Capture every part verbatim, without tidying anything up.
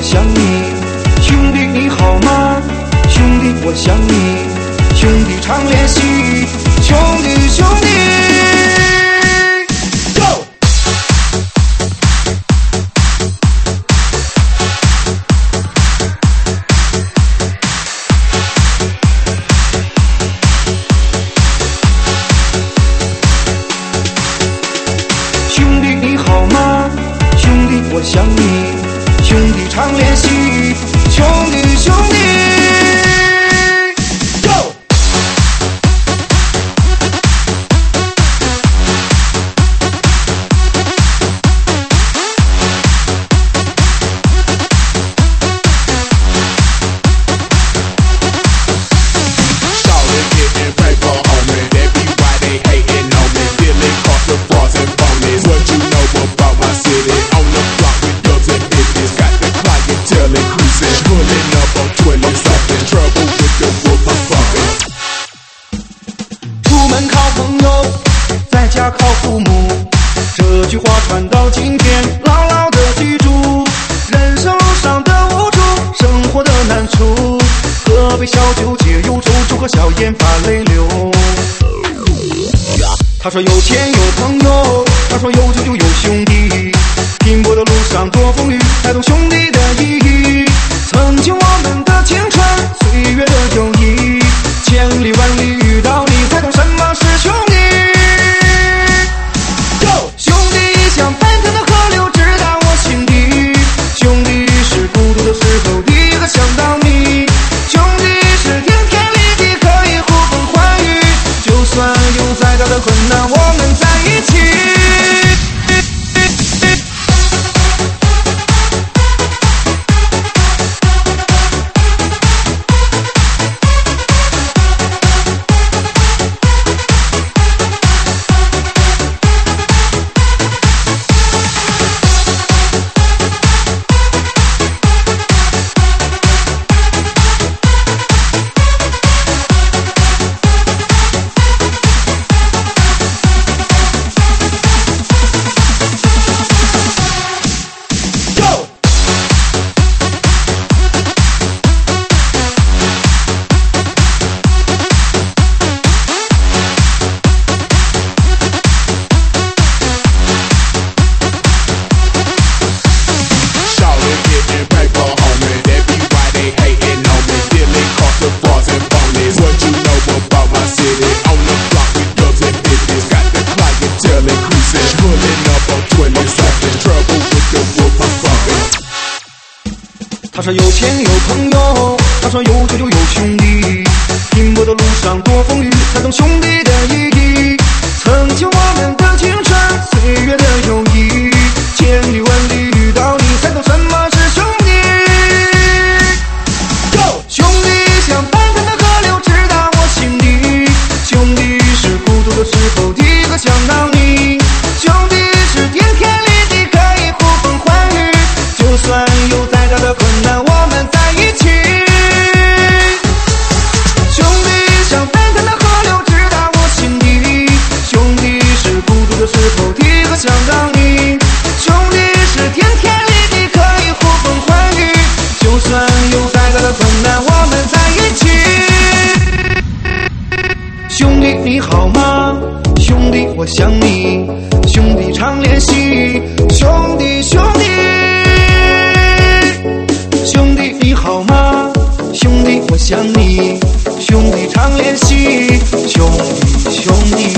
想你，兄弟你好吗？兄弟我想你，兄弟常联系，兄弟兄弟 ，Go！ 兄弟你好吗？兄弟我想你，兄弟常联系，兄弟兄弟 ，Go！ 出门靠朋友，在家靠父母，这句话传到今天，牢牢的记住。人生路上的无助，生活的难处，喝杯小酒解忧愁，祝贺笑颜把泪流。他说有钱有朋友，他说有酒就有兄弟，拼搏的路上多风雨，才懂兄弟的意义。曾经我们的青春，岁月的友谊，千里万里遇到你，才懂什么是兄弟。Go！ 兄弟像奔腾的河流，直达我心底。兄弟是孤独的时候，第一个想到你。兄弟是顶天立地，可以呼风唤雨。就算有再大的困难，我们在一起。他说有钱有朋友，他说有酒就有兄弟，拼搏的路上多风雨，才懂兄弟的意义。曾经我们的青春，岁月的友谊，千里万里遇到你，才懂什么是兄弟。Go！ 兄弟像奔腾的河流，直达我心底。兄弟是孤独的时候，第一个想到你。兄弟是顶天立地，可以呼风唤雨。就算有再大的困难，我们在一起。兄弟像奔腾的河流，直达我心底。兄弟是孤独的时候，第一个想到你。兄弟是顶天立地，可以呼风唤雨。就算有再大的困难，我们在一起。兄弟你好吗？兄弟我想你，兄弟常联系，兄弟兄弟。兄弟你好吗？兄弟我想你，兄弟常联系，兄弟兄弟。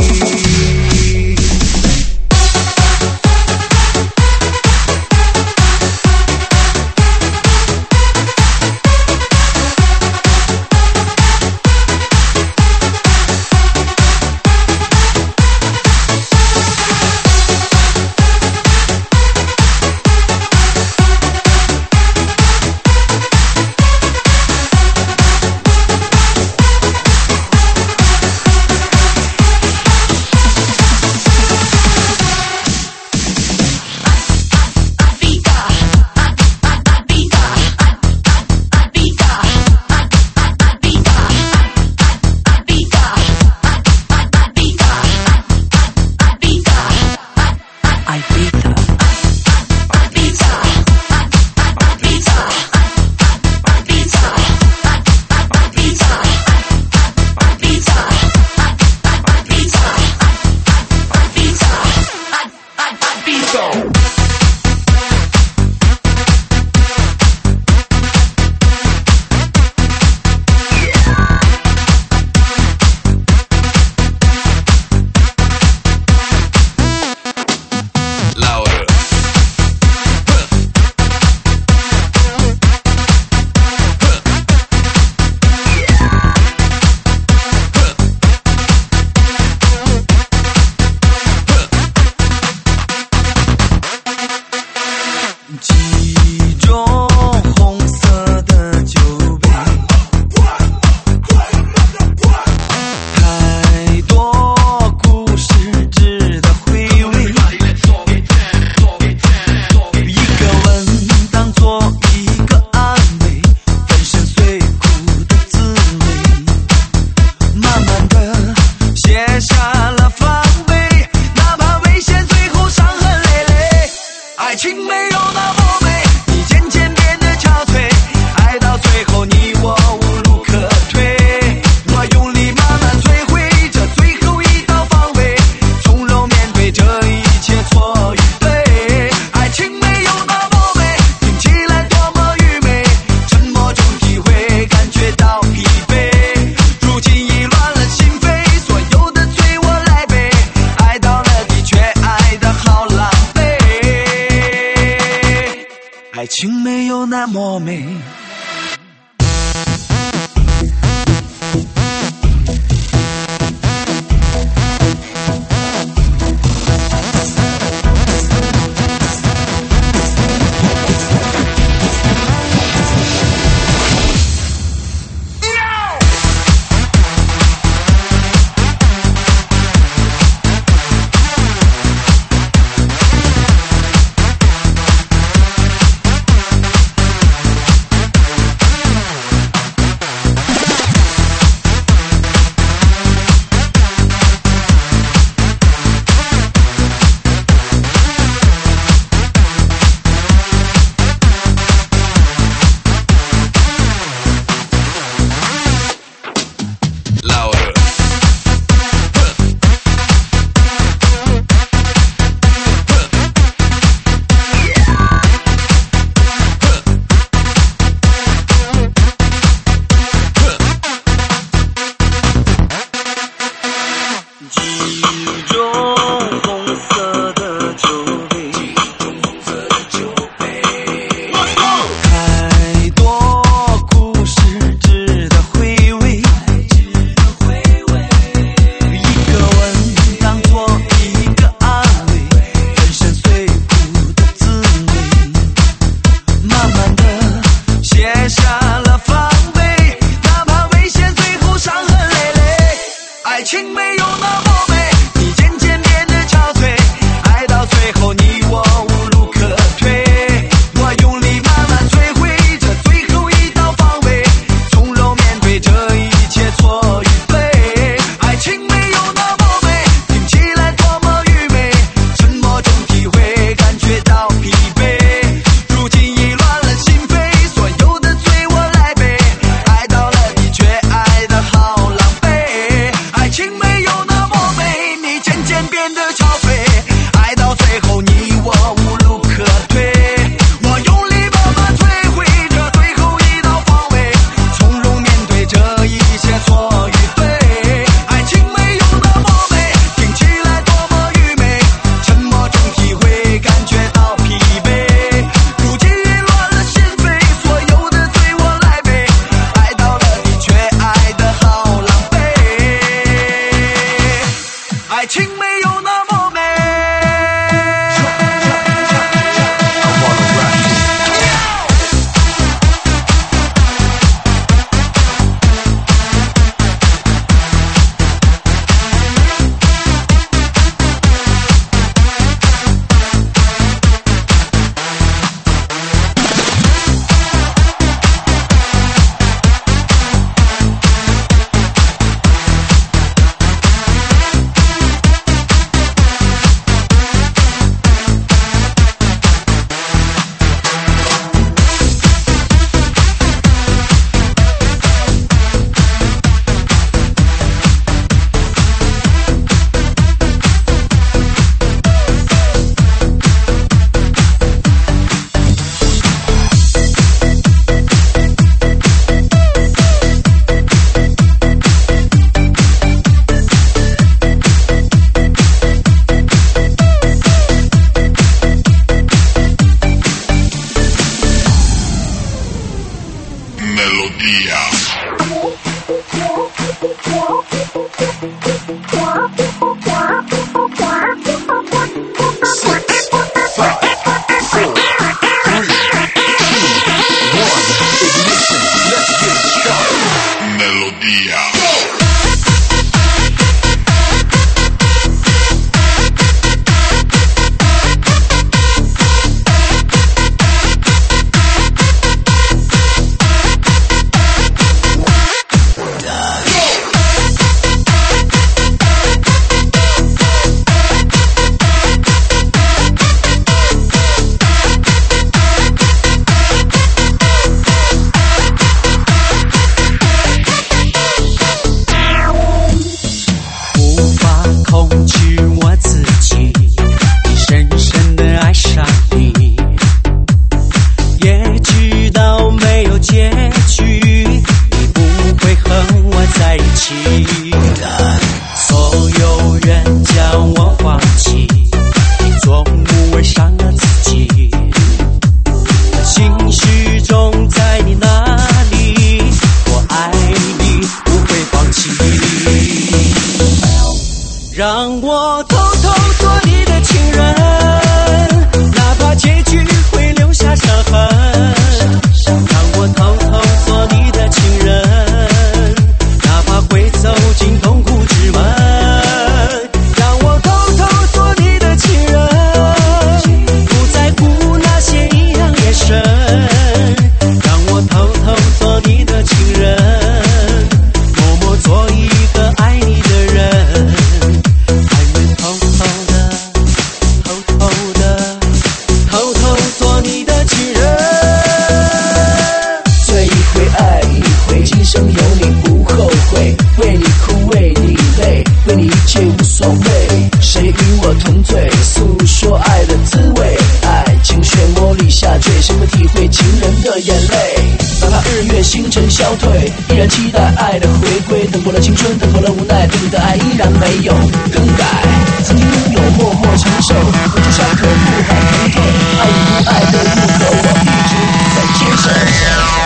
有那么美。 眼泪，哪怕日月星辰消退，依然期待爱的回归。等过了青春，等过了无奈，对你的爱依然没有更改。曾经拥有，默默承受，付出伤口不好疼痛，爱与不爱的路口，我一直在坚守。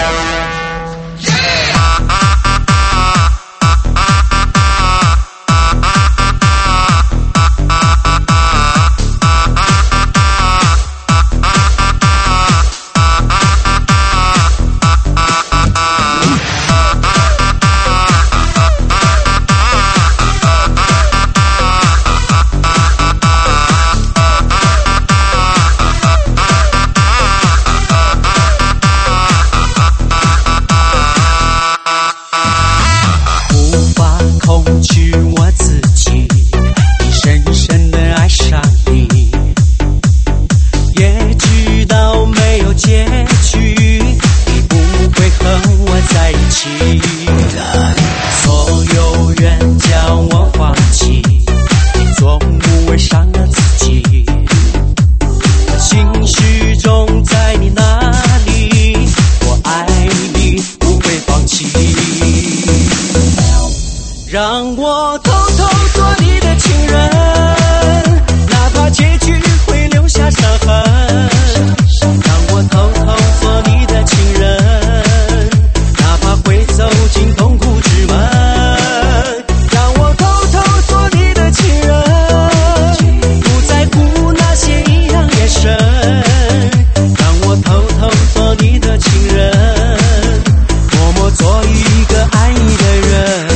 让我偷偷做你的情人，哪怕结局会留下伤痕。让我偷偷做你的情人，哪怕会走进痛苦之门。让我偷偷做你的情人，不在乎那些异样眼神。让我偷偷做你的情人，默默做一个爱你的人。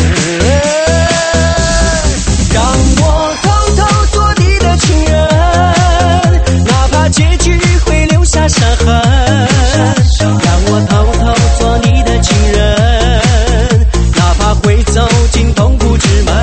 伤痕，让我偷偷做你的情人，哪怕会走进痛苦之门。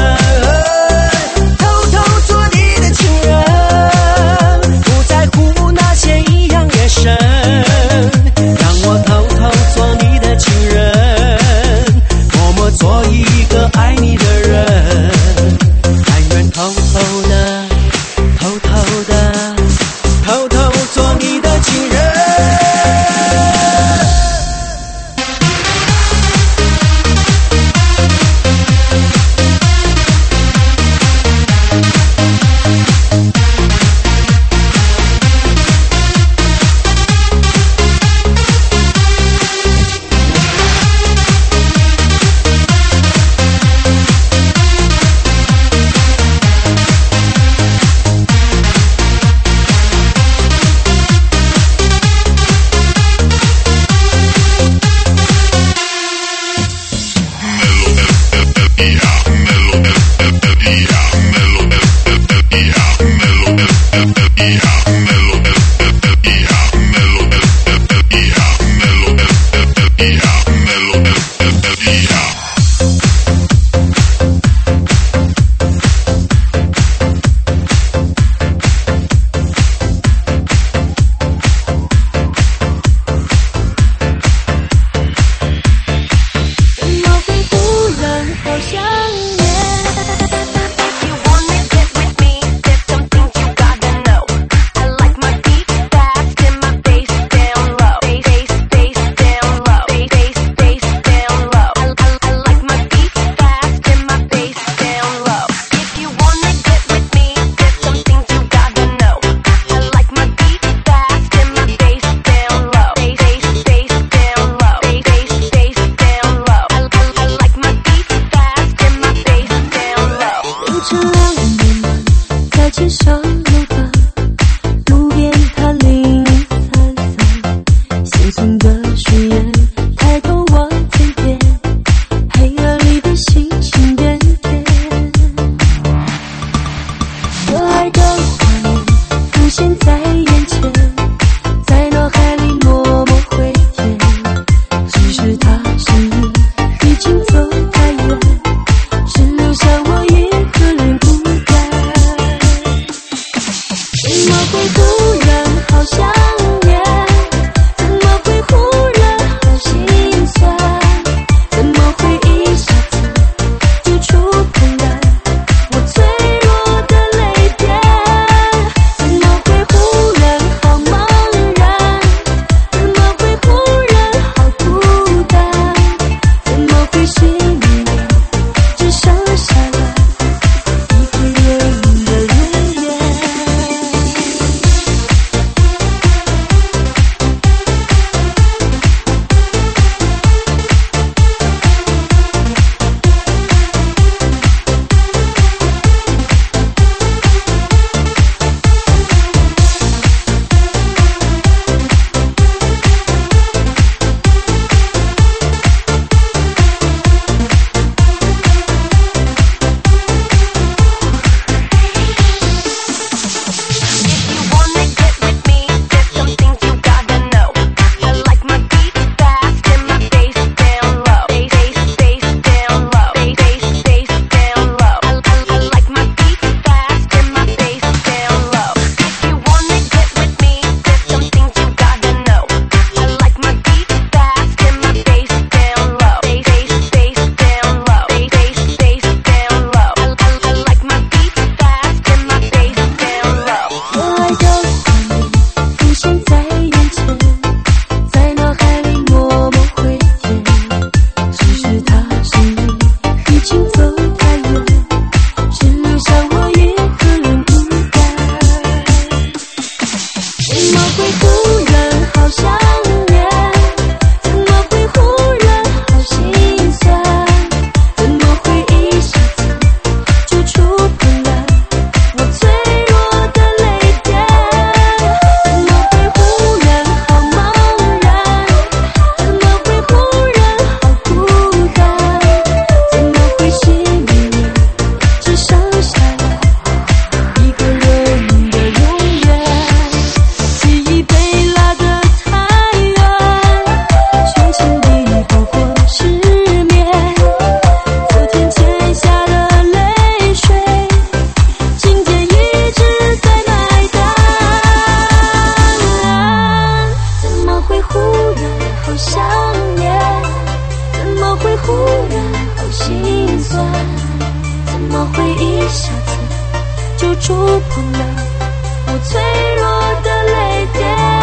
偷偷做你的情人，不在乎那些异样眼神。让我偷偷做你的情人，默默做一个爱你的人。但愿偷偷的，偷偷的，偷偷做你的情人。 会忽然好想念？怎么会忽然好然好想念？怎么会忽然好心酸？怎么会一下子就触碰了我脆弱的泪点？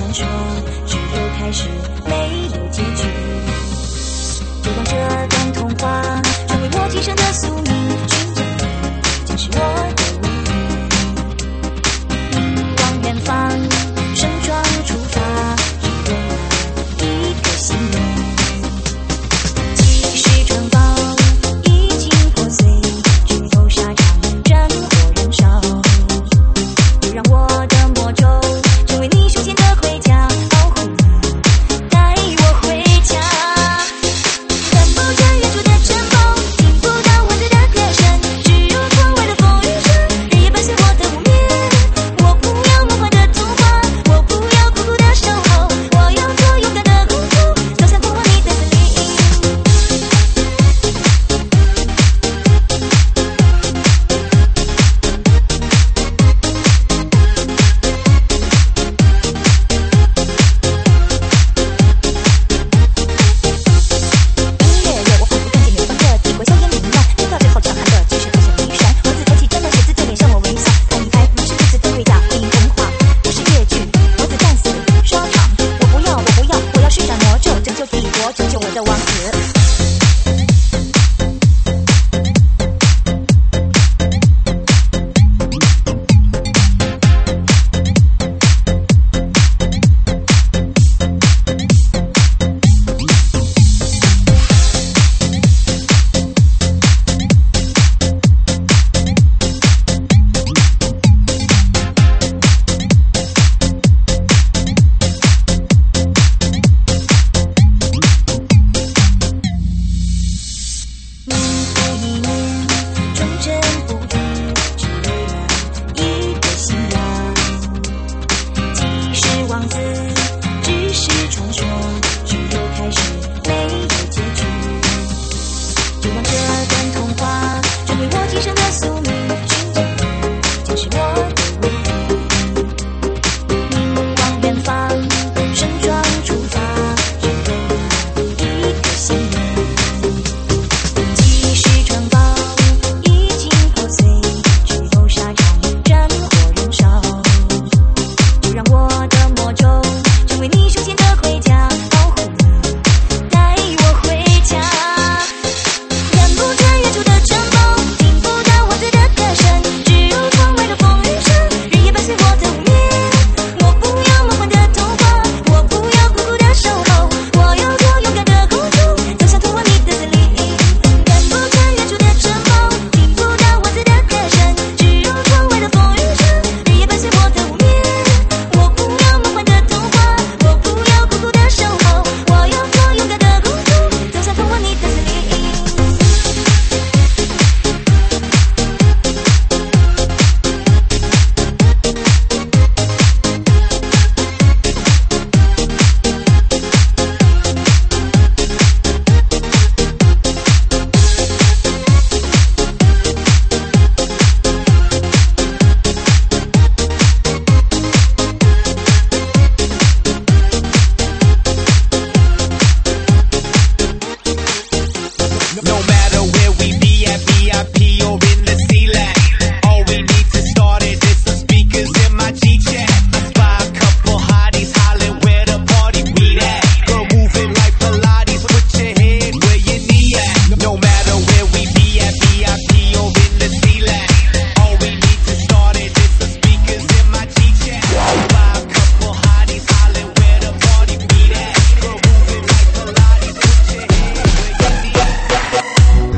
传说，只有开始没有结局。就让这段童话成为我今生的宿命，寻找你将是我的唯一。凝望远方，盛装出发，只有那一个心愿。即使城堡已经破碎，只有沙场战火燃烧。就让我的魔咒成为你胸前的盔甲，保护你，带我回家。看不见远处的城堡，听不到蚊子的歌声，只有窗外的风雨声，日夜伴随我的无眠。我不要梦幻的童话，我不要孤独的守候，我要做勇敢的公主，走向通往你的森林。音乐让我仿佛看见远方的帝国硝烟弥漫，听到最后唱喊的只是头像离山。王子抬起战斗写字，正脸向我微笑，看一拍如是如此的盔甲，电影童话不是越剧，王子战死沙场。我不要，我不要，我要施展魔咒，拯救帝国，拯救我的王子。年复一年，忠贞不渝，只为了一个信仰。即使王子只是传说，只有开始没有结局。就让这段童话成为我今生的宿命，寻找你将是我的唯一。凝望远方，盛装出发，只有那一个心愿。即使城堡已经破碎，只有沙场战火燃烧。就让我的魔咒成为你胸前的盔甲，保护你，带我回家。看不见远处的城堡，听不到蚊子的歌声，只有窗外的风雨声，日夜伴随我的无眠。我不要梦幻的童话，我不要孤独的守候，我要做勇敢的公主，走向通往你的森林。看不见远处的城堡，听不到蚊子的歌声，只有窗外的风雨声，日夜伴随我的无眠。我不要梦幻的童话，我不要孤独的守候，我要做勇敢的公主，走向通往你的森林。 No matter where we be at, V I P or in the C-Lat, all we need to start it is some speakers in my G-Chat. I spy a couple hotties hollering where the party we at. Girl moving like Pilates, put your head where your knee at. No matter where we be at, V I P or in the C-Lat, all we need to start it is some speakers in my G-Chat. I spy a couple hotties hollering where the party we at. Girl moving like Pilates, put your head where your knee at.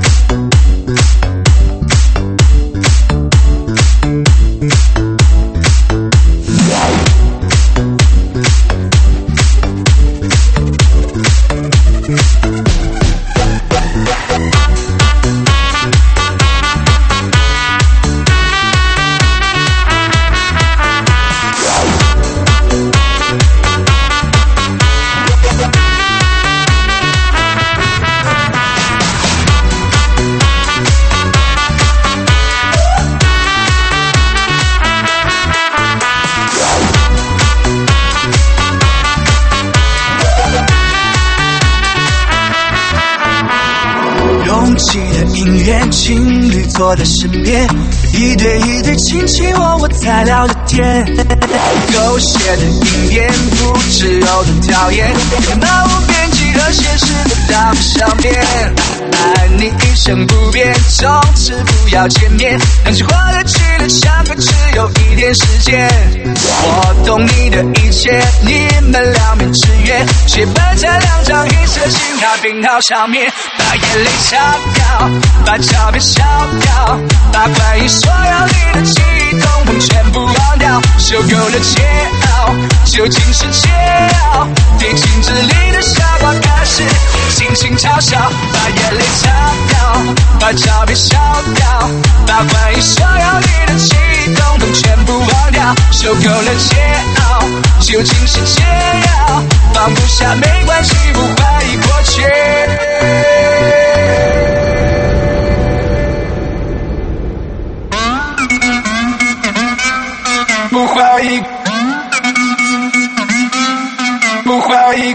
坐在身边，一对一对卿卿我我在聊着天。狗血的影片不只有多讨厌，漫无边际和现实的大上面。爱你一生不变，从此不要见面。两句话的距离相隔只有一点时间。我懂你的一切，你们两面之缘，结伴在两张黑色信卡编号上面，把眼泪擦掉，把照片烧掉，把关于所有你的记忆统统全部忘掉。受够了桀骜，究竟是桀骜，对镜子里的傻瓜开始尽情嘲笑，把眼泪擦掉，把照片烧掉，把关于所有你的记忆统统全部忘掉。受够了桀骜，究竟是桀骜，放不下没关系，不怀疑过去。不怀疑，不怀疑。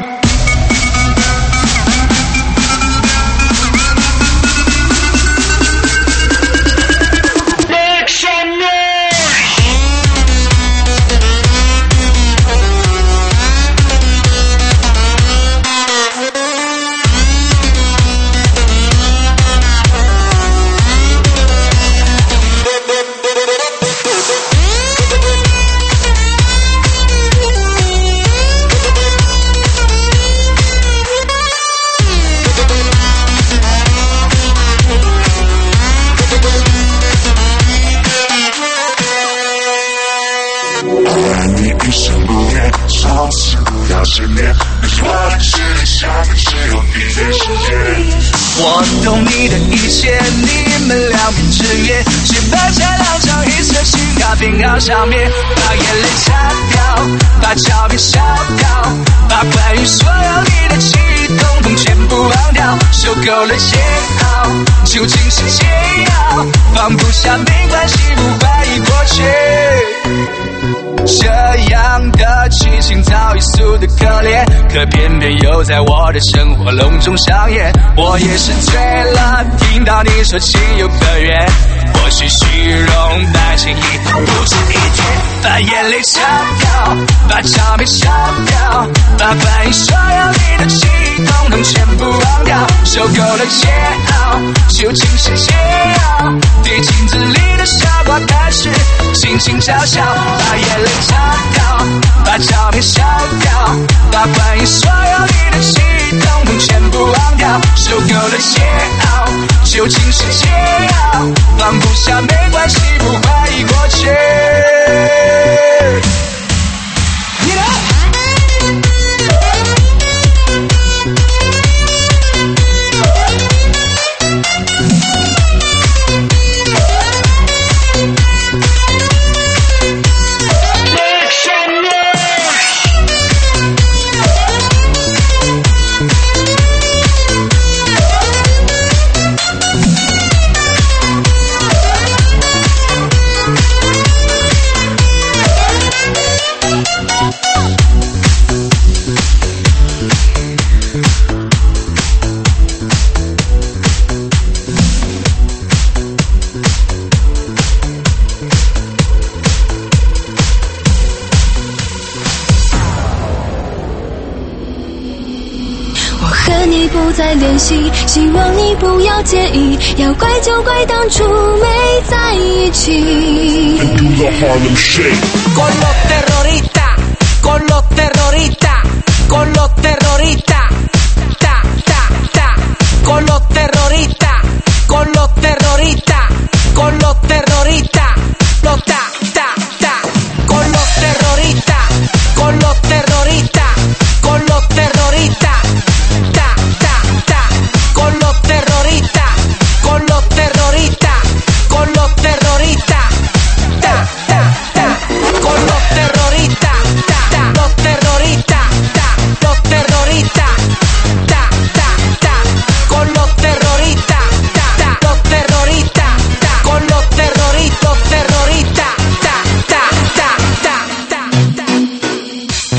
我懂你的一切，你们两面之缘，结伴在两张黑色信卡编号上面，把眼泪擦掉，把照片烧掉，把关于所有你的记忆统统全部忘掉。受够了桀骜，究竟是桀骜，放不下没关系，不怀疑过去。这样的剧情早已俗得可怜，可偏偏又在我的生活隆中上演。我也是醉了，听到你说情有可原，或许虚荣但心意不值一提。把眼泪擦掉，把照片烧掉，把关于所有你的记忆统统全部忘掉。受够了桀骜，究竟是桀骜，对镜子里的傻瓜开始尽情嘲笑，把眼泪擦掉，把照片烧掉，把关于所有你的记忆统统全部忘掉。受够了桀骜，究竟是桀骜，放不下没关系，不怀疑过去。 不再联系，希望你不要介意，要怪就怪当初没在一起。 Con los terroristas, con los terroristas, con los terroristas, ta ta ta, con los terroristas, con los terroristas, con los terroristas, los ta ta ta, con los terroristas, con los terroristas, con los terroristas. Con los terroristas, con los terroristas, con los terroristas, ta, ta, ta, con los terroristas, ta, ta, los terroristas.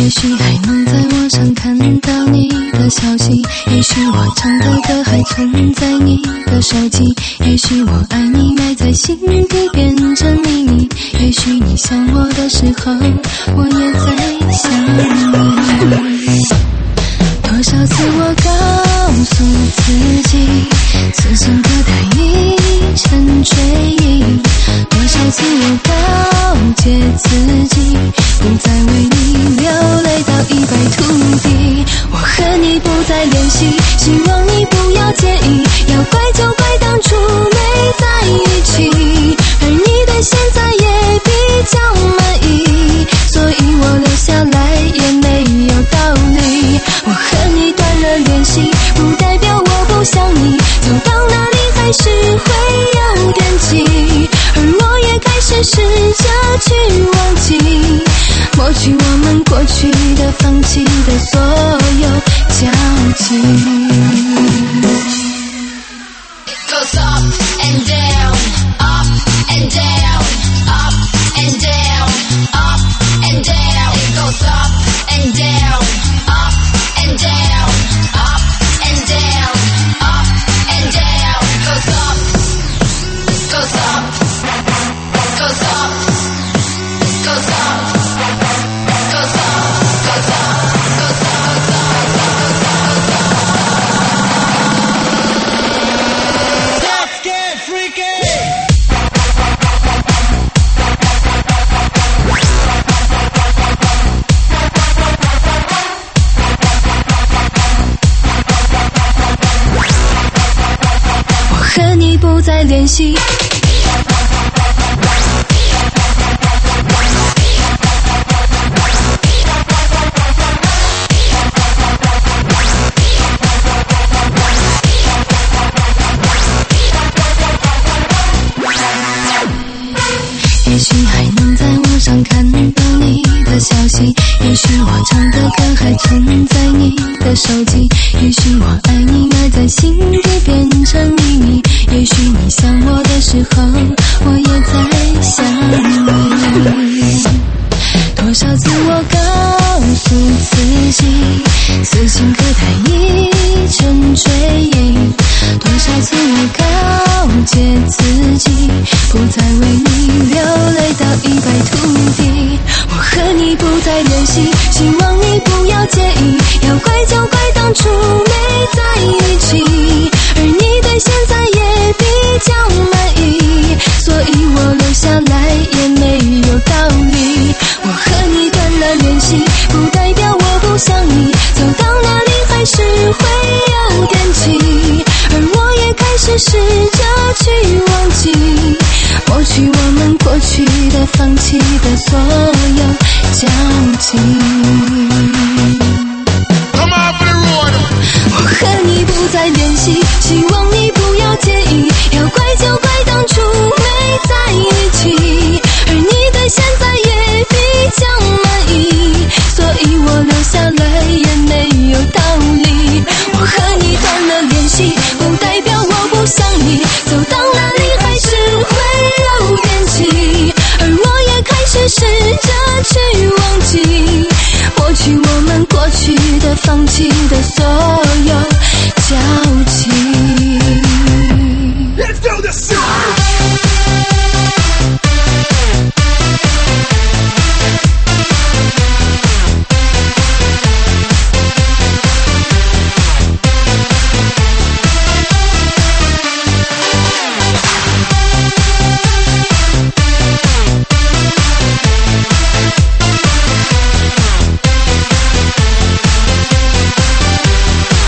也许还能在网上看到你的消息，也许我唱的歌还存在你的手机，也许我爱你埋在心底变成秘密，也许你想我的时候我也在想你。多少次我告诉自己此生可待一程追忆，多少次我告诫自己不再为你流泪到一败涂地。我和你不再联系，希望你不要介意，要怪就怪当初没在一起，而你对现在也比较满意，所以我留下来也没有道理。我和你断了联系，不代表我不想你，走到哪里还是会有惦记，而我也开始试着去忘记，抹去我们过去的放弃的所有交集。 It goes up and down, up and down, up and down, up and down. It goes up and down, up and down, up and down, up and down. Goes up, goes up, goes up, goes up, goes up, goes up, goes up. Let's get freaky! 我和你不再联系，也许还能在网上看到你的消息，也许我唱的歌还存在你的手机，也许我爱你埋在心底变成秘密，也许你想我的时候我也在想你。多少次我告诉自己此情可待一程追忆，多少次我告诫自己不再为你流泪到一败涂地。我和你不再联系，希望你不要介意，要怪就怪当初没在一起，而你对现在也比较满意，所以我留下来也没有道理。我和你断了联系，不代表我不想你，走到哪里还是会有惦记，而我也开始试着去忘记，抹去我们过去的放弃的所有交集。我和你不再联系，希望你不要介意，要怪就怪当初没在一起，而你对现在也比较满意，所以我留下来也没有道理。我和你断了联系，不代表我不想你，走到哪里还是会有惦记，而我也开始试着去忘记，抹去我们过去的放弃的所有交集。 Let's do this shit! 我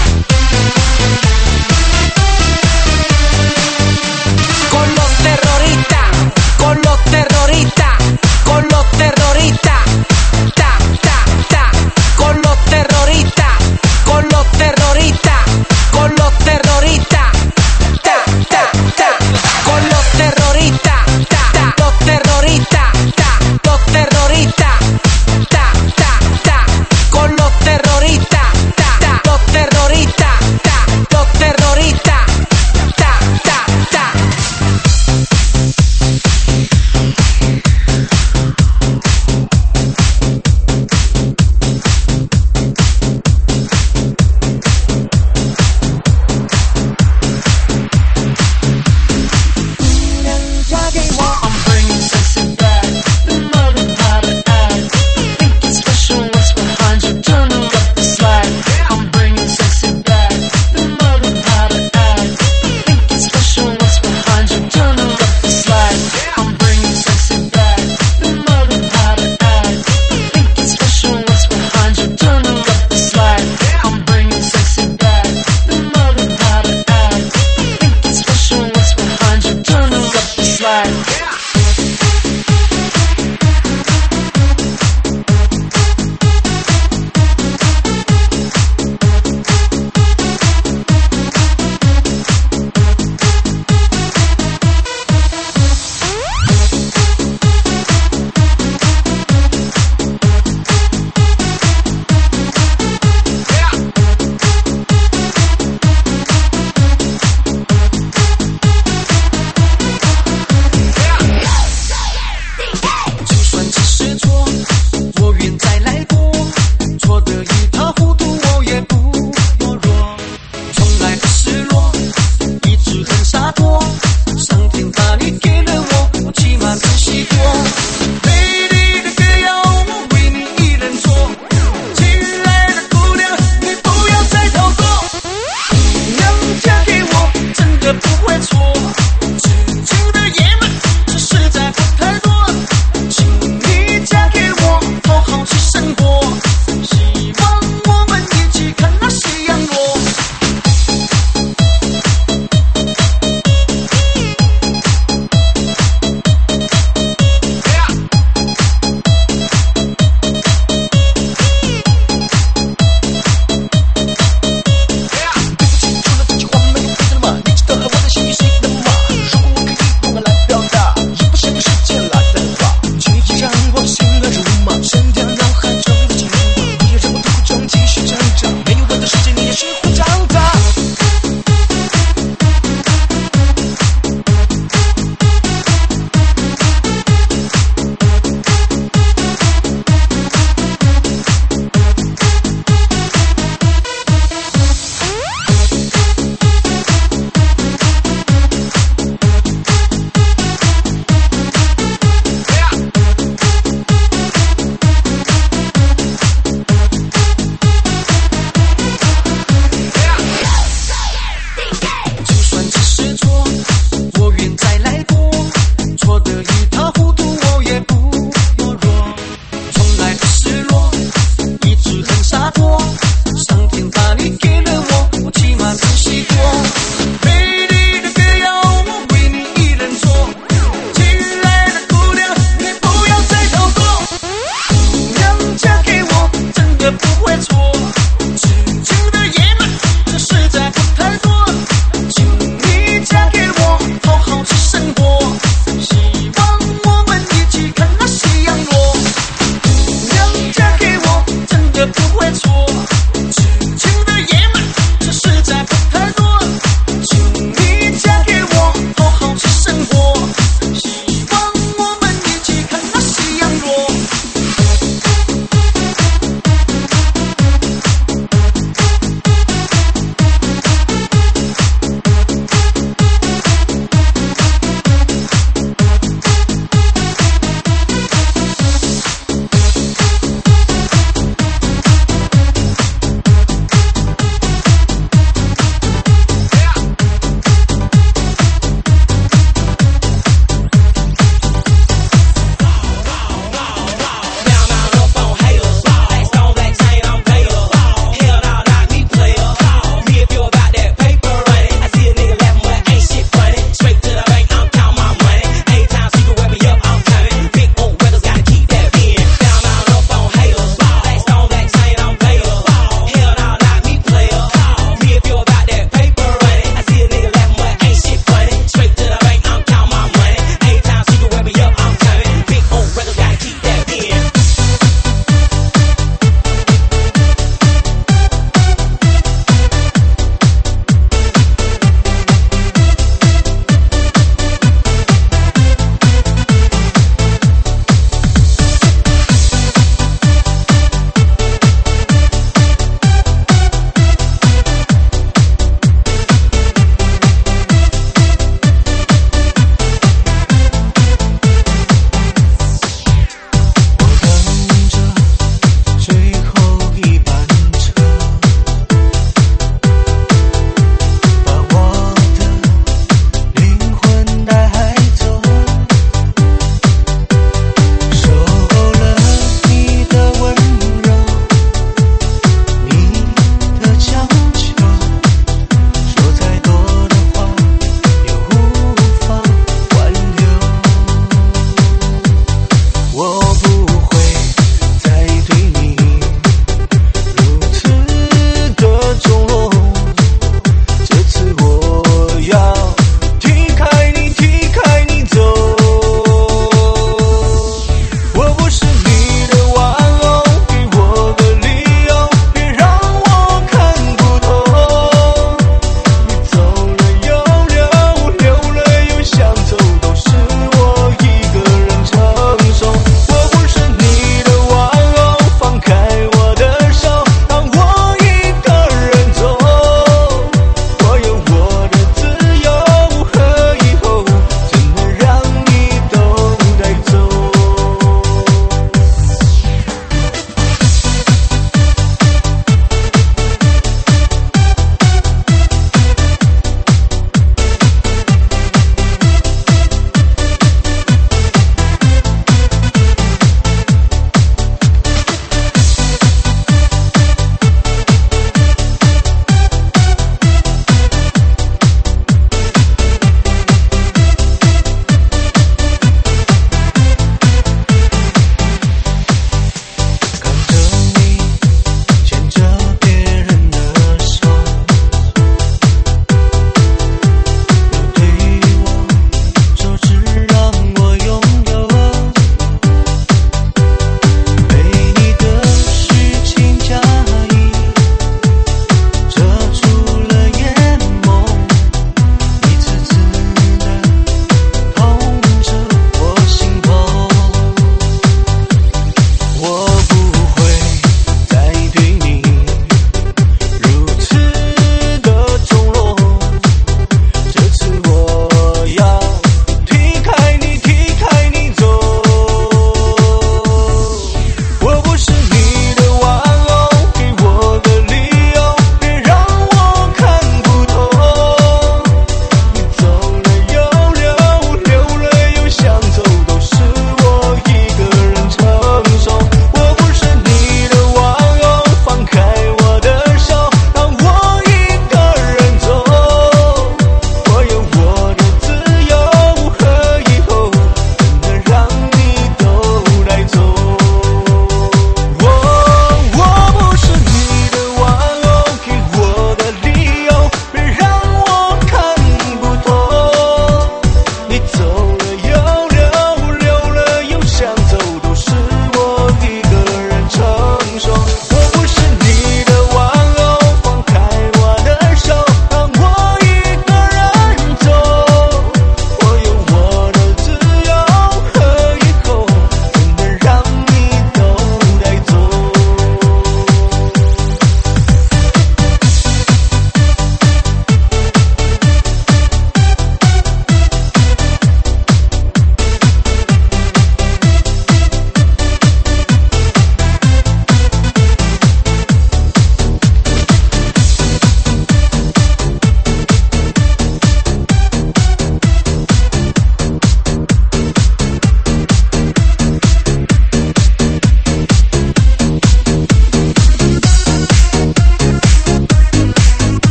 会错。痴情的夜晚，这实在不太多。请你嫁给我，好好去生活。希望我们一起看那夕阳落。姑娘嫁给我，真的不会错。